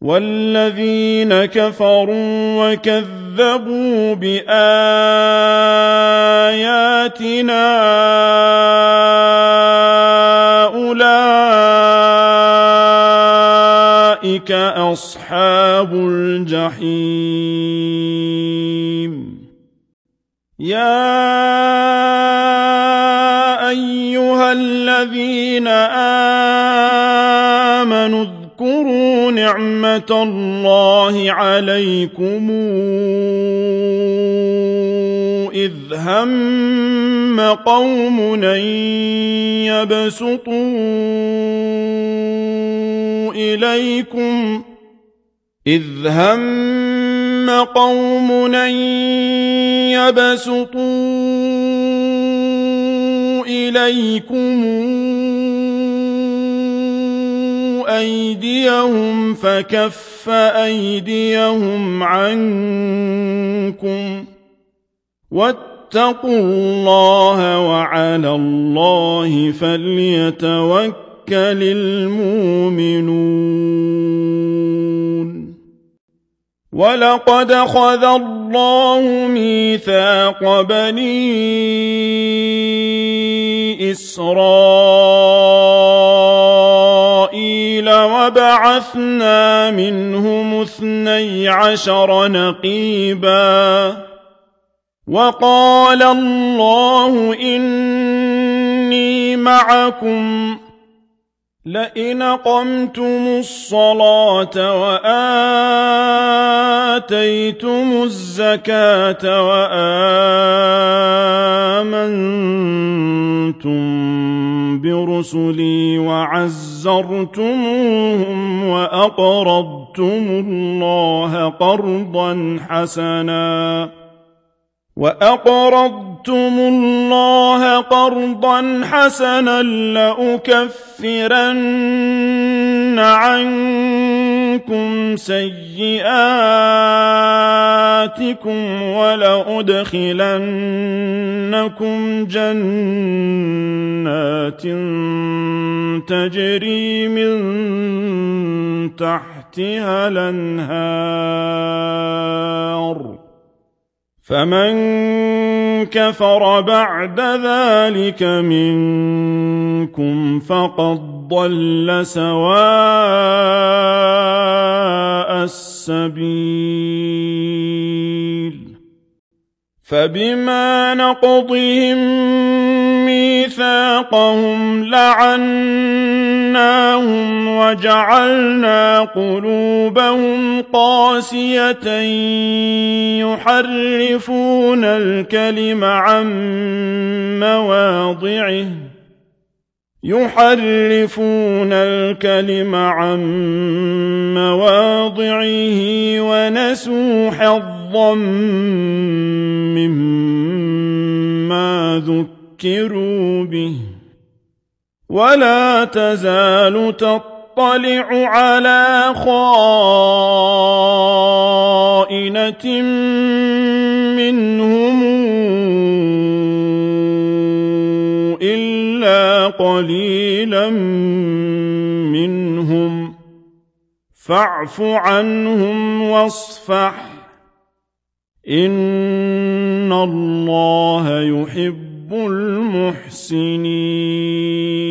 والذين كفروا وكذبوا بآياتنا أولئك أصحاب الجحيم يا أيها الذين آمنوا اذكروا نعمة الله عليكم إذ هم قوم أن يبسطوا إليكم أيديهم فكف أيديهم عنكم واتقوا الله وعلى الله فليتوكل المؤمنون ولقد أخذ الله ميثاق بني إسرائيل وبعثنا منهم 12 نقيبا وقال الله إني معكم لئن أقمتم الصلاة وآتيتم الزكاة وآمنتم برسلي وعزرتموهم وأقرضتم الله قرضا حسنا لأكفرن عنكم سيئاتكم ولأدخلنكم جنات تجري من تحتها الأنهار فمن كفر بعد ذلك منكم فقد ضل سواء السبيل فبما نقضهم ميثاقهم لعناهم وجعلنا قلوبهم قاسية يحرفون الكلم عن مواضعه ونسوا حظا مما ذكروا به ولا تزال تطلع على خائنة منهم إلا قليلا منهم فاعف عنهم واصفح إن الله يحب المحسنين